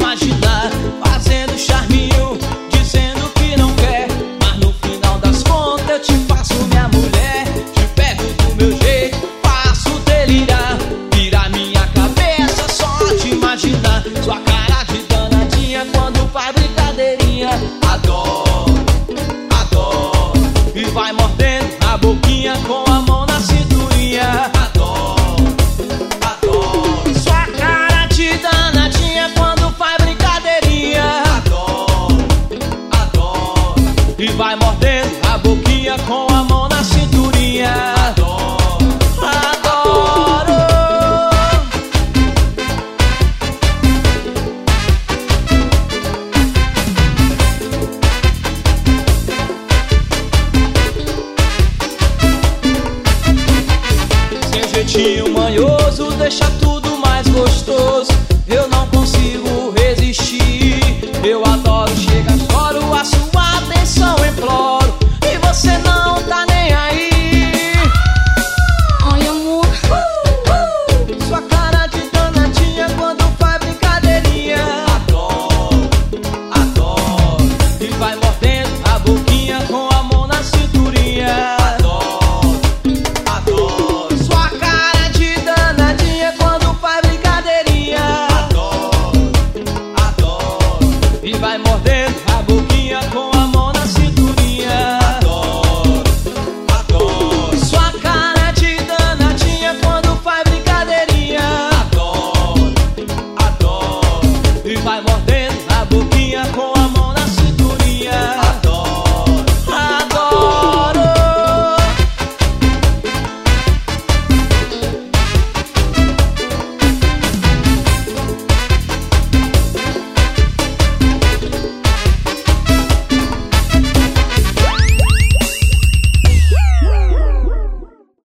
imaginar, fazendo charminho, dizendo que não quer, mas no final das contas eu te faço minha mulher. Te pego do meu jeito, faço delirar, vira minha cabeça só te imaginar. Sua cara de danadinha quando faz brincadeirinha, adoro.